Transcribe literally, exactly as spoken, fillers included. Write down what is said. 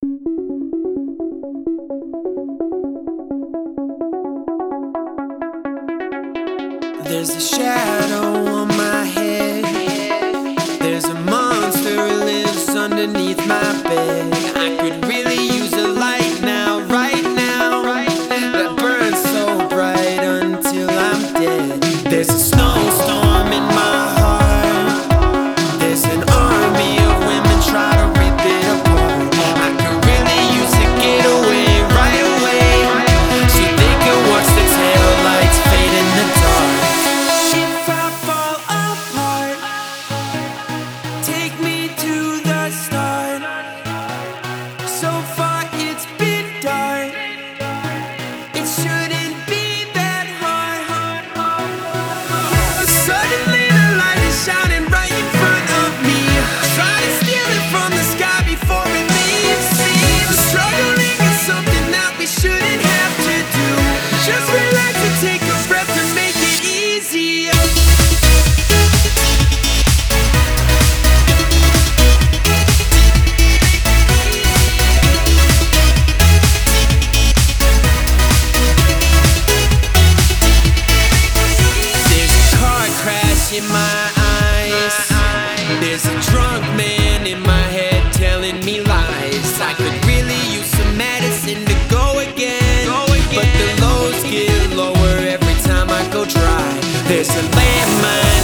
There's a shadow on my head. There's a monster who lives underneath my bed. I could really use a light now, right now, that burns so bright until I'm dead. There's a snowstorm in my heart. There's an army of women trying to rip it apart. I could really use a getaway right away, so they can watch the taillights fade in the dark. If I fall apart, take me to the start. So far it's been dark, it shouldn't be that hard. Suddenly the light is shining right in front of me. Try to steal it from the sky before it leaves me. Struggling is something that we shouldn't have to do. Just relax and take a breath to make it easier. In my eyes, there's a drunk man in my head telling me lies. I could really use some medicine to go again, but the lows get lower every time I go dry. There's a landmine